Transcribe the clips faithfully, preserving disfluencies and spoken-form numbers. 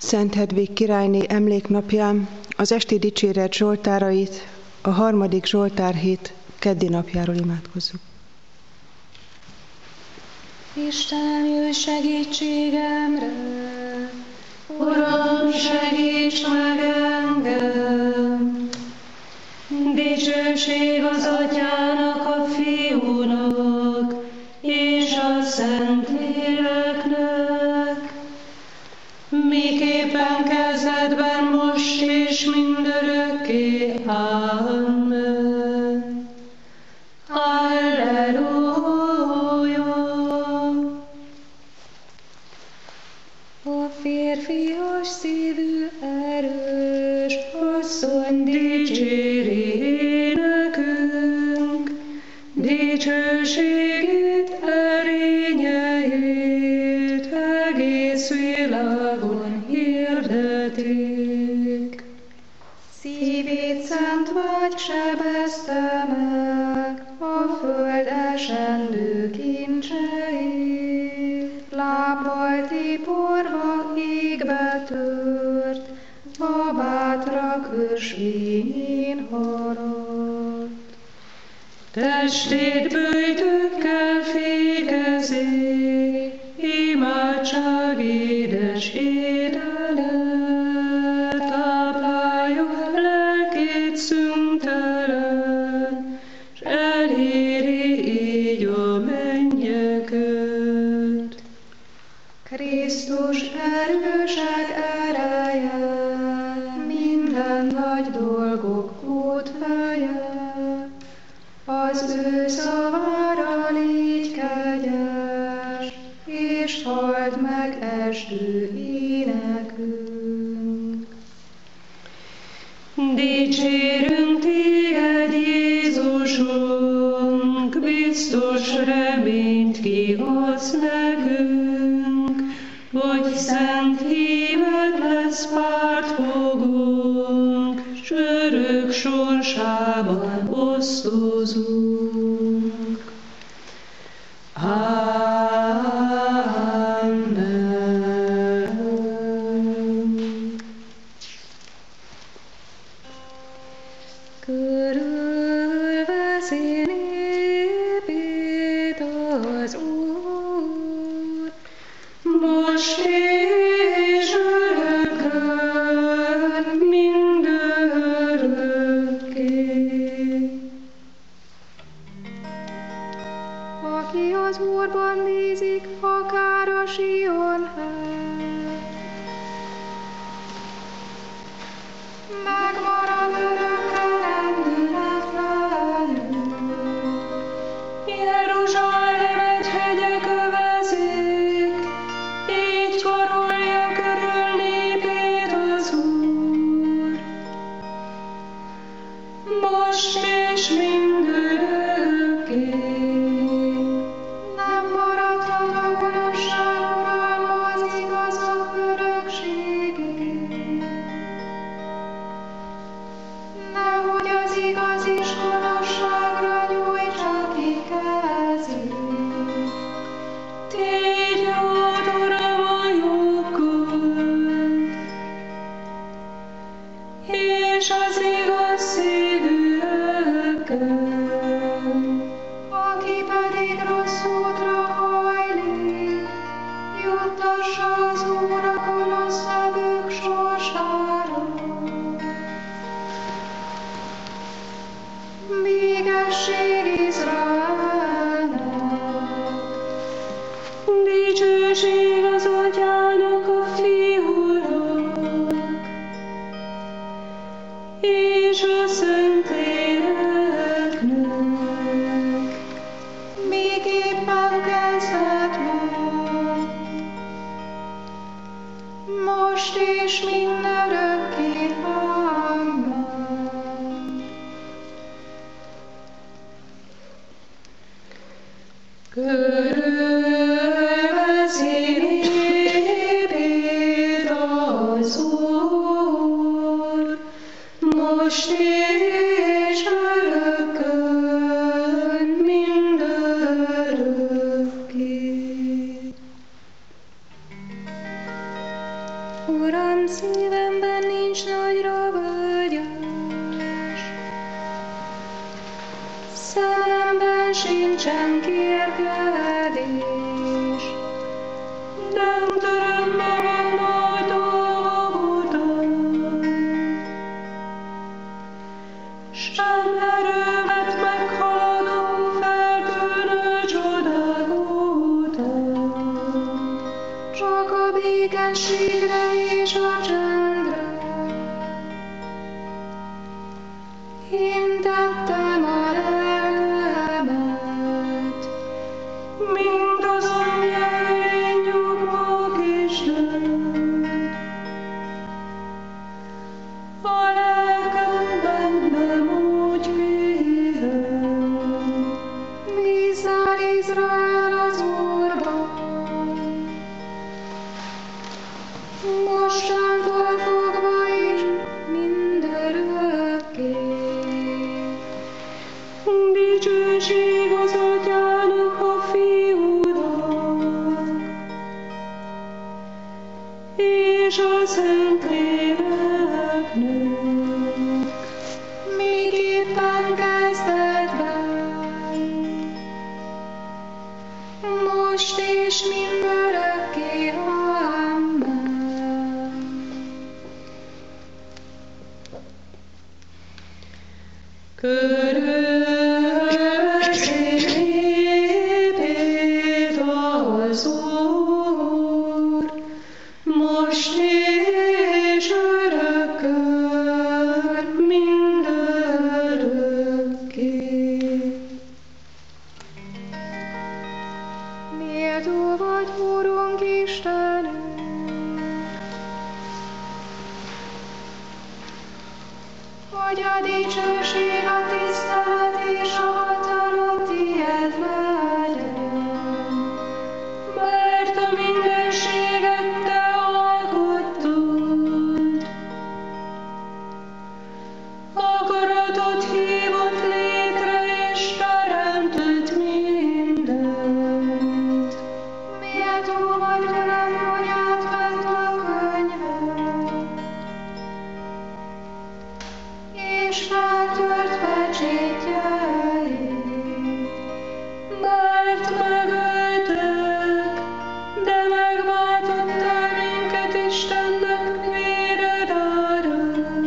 Szent Hedvig királyné emléknapján az esti dicséret zsoltárait a harmadik zsoltárhét keddi napjáról imádkozzuk. Istenem, jöjj segítségemre, Uram, segíts meg engem! Dicsőség az Atyának, a Fiúnak és a Szentléleknek, miképpen kezdetben, most és mindörökké. Amen. Halleluja! A férfias szívű erős asszony dicséri nekünk, dicsőségét, erényeit egész világon hirdetik. Szívét szent vágy sebezte meg a föld esendő kincseit, lábbal tiporva égbe tört, a bátrak ösvényén haradt. Testét böjtökkel fékezi, imádság édes étele, táplálja lelkét szüntelen, s eléri így a mennyeket. Krisztus erősek ereje, minden nagy dolgok útfeje, az ő szavára légy kegyes, és halld meg estő énekünk. Dicsérünk téged, Jézusunk, biztos reményt kiadsz nekünk, hogy szent híved lesz pártfogónk, s örök sorsában osztozunk. Amen. Körülveszi népét az Úr, most és örökkön, mindörökké. Aki az Úrban bízik, akár a Sion hely, megmarad örökre lendületlenül. Jeruzsálemet hegyek övezik, így karolja körül népét az Úr. Most és mindörökké. Nem maradhat a gonoszság uralma az igazak örökségén. Nehogy az igaz is gonoszságra nyújtsa ki kezét. Tégy jót, Uram, a jobbkod, és az igaz szívűekkel. Aki pedig rossz útra hajlik, juttassa az Úr a gonosz nevük sorsára. Végesség Izraelnek, dicsőség az Atyának, a Fiúnak, és a Szentléleknek, miképpen kezdetben, most és mindörökké. Amen. Körülveszi népét Uram, szívemben nincs nagyra vágyás, szememben sincsen kérkedés, nem töröm magam nagy dolgok után, sem erőmet meghaladó feltűnő csodák után. csak a békességre és a csendre hintettem a lelkemet. Mindazon jelén nyugvok Isten, a lelkem bennem úgy pihen. Bízzál Izrael az Úrban, mostantól fogva is mindörökké. Dicsőség az Atyának, a Fiúnak, és a Szentléleknek, Miképpen kezdetben, most és mindörökké. Amen. Körülveszi népét az Úr, most és örökkön, mindörökké. Méltó vagy, Urunk Istenünk, hogy a dicsőség, a tisztelet és a hatalom tiéd legyen, Mert a mindenséget te alkottad, akaratod hívott létre és teremtött mindent. méltó vagy, Uram, hogy átvett a könyvet, és feltört pecsétjeit. Mert megöltek, de megváltottál minket Istennek véred árán.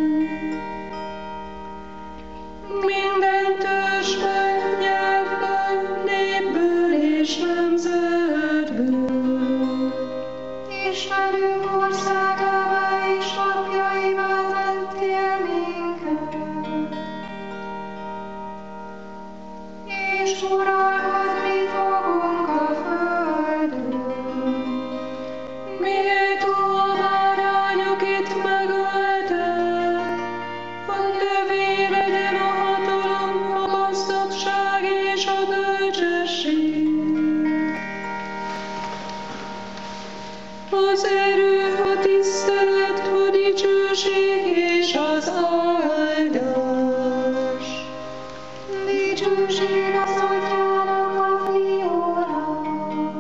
Minden törzsből, nyelvből, népből és nemzetből. Istenünk országába és napjaiba tettél minket, és uralkodni fogunk a földön. Méltó a bárányok itt megöltek, hogy övé legyen a hatalom, a gazdagság és a bölcsesség. Az erő, a tisztelet, a dicsőség és az áldás. Dicsőség az Atyának, a Fiúnak,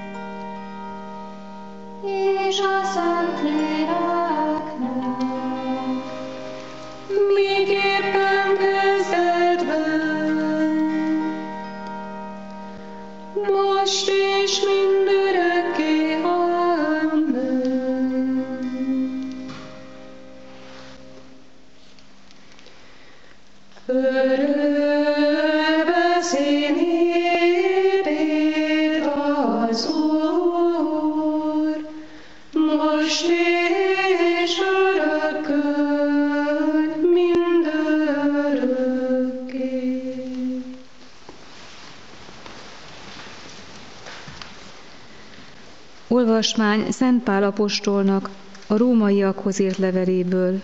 és a Szentléleknek, Miképpen kezdetben, most és mindörökké. Amen. Örveszi népét az Úr, most és örökkön, mindörökké. Olvasmány Szent Pál apostolnak a rómaiakhoz írt leveléből.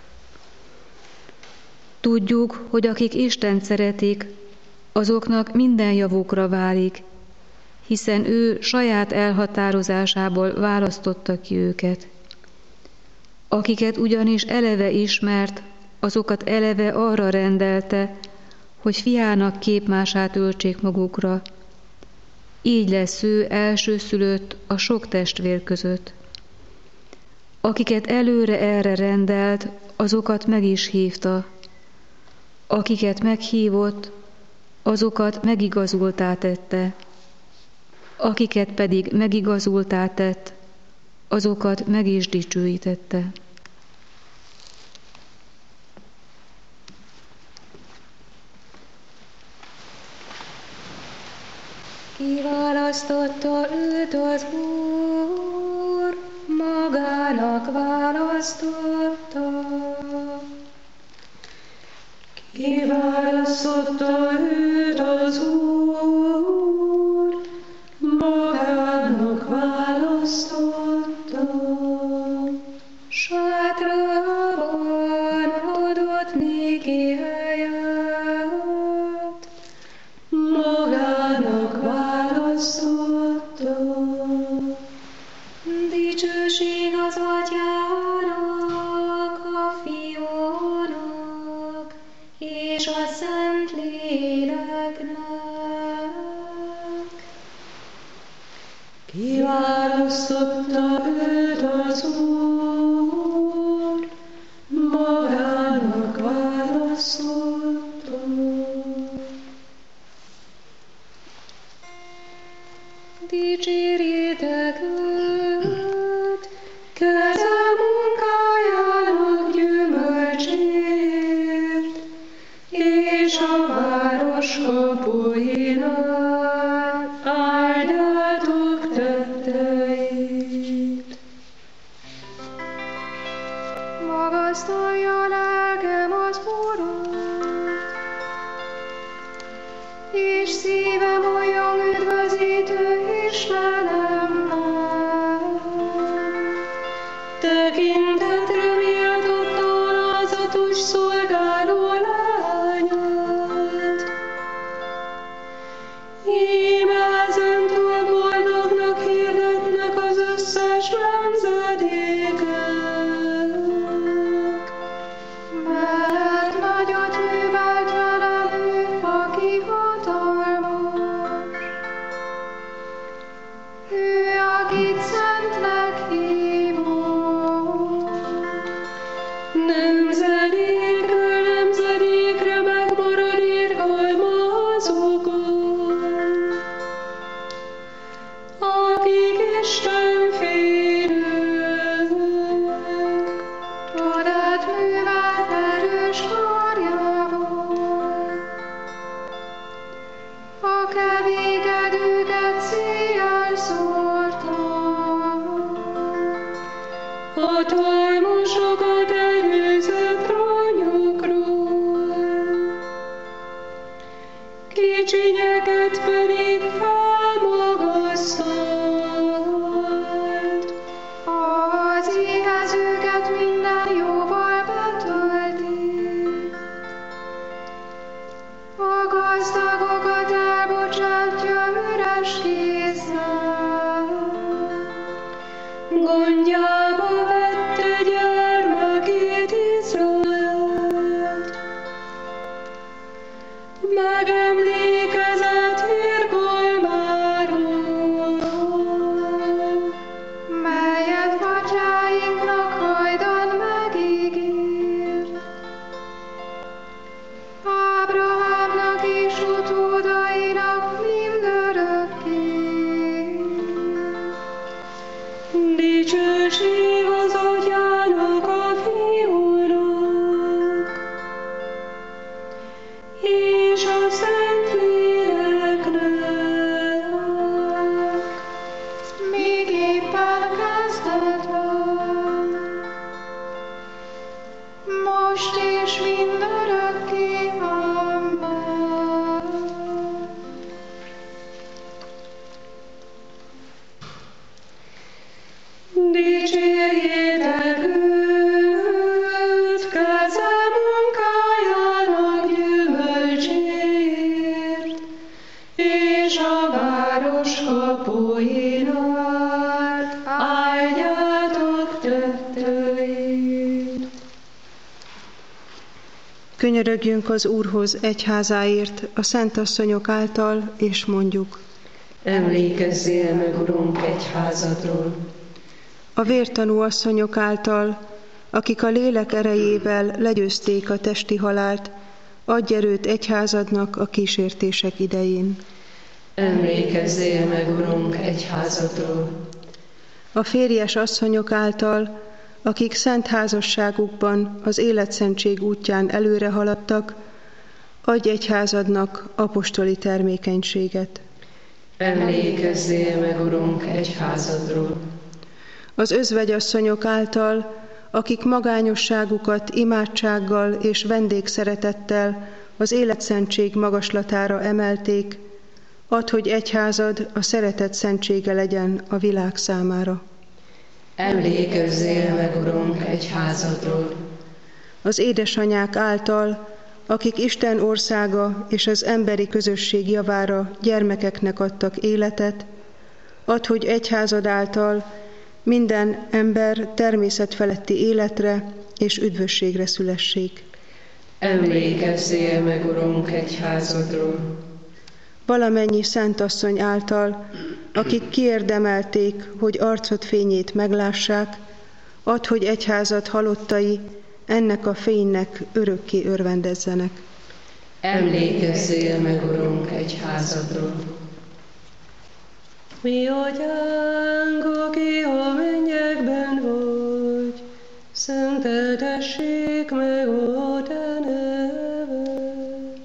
Tudjuk, hogy akik Istent szeretik, azoknak minden javukra válik, hiszen ő saját elhatározásából választotta ki őket. Akiket ugyanis eleve ismert, azokat eleve arra rendelte, hogy fiának képmását öltsék magukra. Így lesz ő elsőszülött a sok testvér között. Akiket előre erre rendelt, azokat meg is hívta. Akiket meghívott, azokat megigazultá tette. Akiket pedig megigazultá tett, azokat meg is dicsőítette. Kiválasztotta őt az Úr, magának választotta. Kiválasztotta őt az Úr, magának választotta. Sátrában adott néki helyet, magának választotta. dicsőség az Atyának, a Fiúnak, és a Szentléleknek. Kiválasztotta őt az Úr, magának választotta. Dicsérjétek őt, keze munkájának gyümölcsét, és a város kapuinál áldjátok tetteit. Magasztalja lelkem az Urat, és szívem olyan üdvözítő Istenemnek. Tekintetre méltott alázatos szolgáló lányát. Íme ezentúl boldognak hirdetnek az összes nemzedékek. Mert nagyot művelt velem ő, aki hatalmas. Ő, akit szentnek hívott. Nemzedékről nemzedékre megmarad irgalma azokon, akik Istenfélők. Csodát művelt erős karjával. A kevékedőket széjjel szórta. Hatalmasokat előzött ranyokról, kicsinyeket pedig felmagasztalt. Az éhezőket minden jóval betölti. A gazdagokat elbocsátja üres kézzel. Gondjába vette gyermekét Izraelt. Megemlékezett irgalmáról, Melyet atyáinknak hajdan megígért. Ábrahámnak és utódainak mindörökké. dicsőség az Atyának, a Fiúnak, és a Szentléleknek. Még éppen kezdet van, most és mindörökké. Amen. Dicsérjétek őt, keze munkájának gyümölcsért, és a város kapuinál áldjátok tetteit. Könyörögjünk az Úrhoz egyházáért, a szentasszonyok által, és mondjuk: Emlékezzél meg, Urunk, egyházadról. a vértanú asszonyok által, akik a lélek erejével legyőzték a testi halált, adj erőt egyházadnak a kísértések idején. Emlékezzél meg, Urunk, egyházadról. A férjes asszonyok által, akik szent házasságukban az életszentség útján előre haladtak, adj egyházadnak apostoli termékenységet. Emlékezzél meg, Urunk, egyházadról. Az özvegyasszonyok által, akik magányosságukat imádsággal és vendégszeretettel az életszentség magaslatára emelték, add, hogy egyházad a szeretet szentsége legyen a világ számára. Emlékezzél meg, Urunk, egyházadról. Az édesanyák által, akik Isten országa és az emberi közösség javára gyermekeknek adtak életet, add, hogy egyházad által minden ember természetfeletti életre és üdvösségre szülessék. Emlékezzél meg, Urunk, egyházadról. Valamennyi szentasszony által, akik kiérdemelték, hogy arcod fényét meglássák, add, hogy egyházad halottai ennek a fénynek örökké örvendezzenek. Emlékezzél meg, Urunk, egyházadról. Mi atyánk, aki a mennyekben vagy, szenteltessék meg a te neved.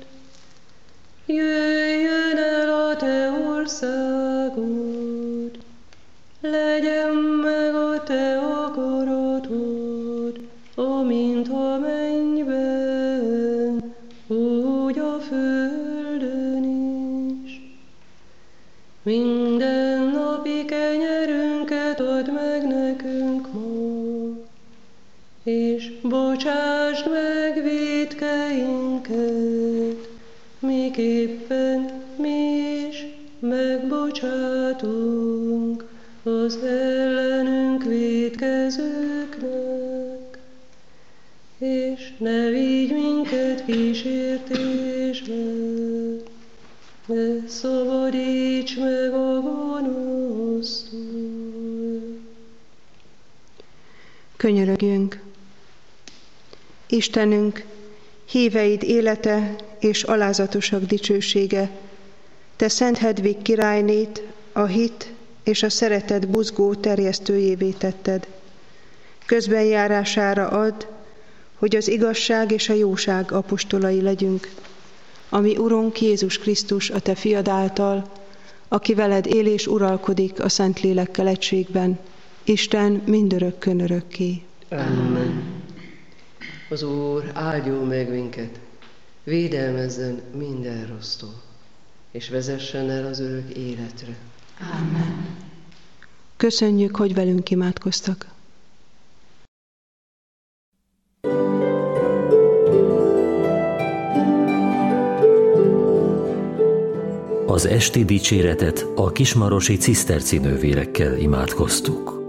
Jöjjön el a te országod, legyen meg a te akaratod, amint a mennyben, úgy a földön is. Minden napi kenyerünket add meg nekünk ma, és bocsásd meg vétkeinket, miképpen mi is megbocsátunk az ellenünk vétkezőknek, és ne vigy minket kísértésbe, de szabadíts meg a gonosztól. Könyörögjünk! Istenünk, híveid élete és alázatosak dicsősége, te Szent Hedvig királynét a hit és a szeretet buzgó terjesztőjévé tetted. Közbenjárására add, hogy az igazság és a jóság apostolai legyünk, ami Urunk Jézus Krisztus a te fiad által, aki veled él és uralkodik a Szentlélekkel egységben, Isten mindörökkön örökké. Amen. Az Úr áldjon meg minket, védelmezzen minden rossztól, és vezessen el az örök életre. Amen. Köszönjük, hogy velünk imádkoztak. Az esti dicséretet a kismarosi ciszterci nővérekkel imádkoztuk.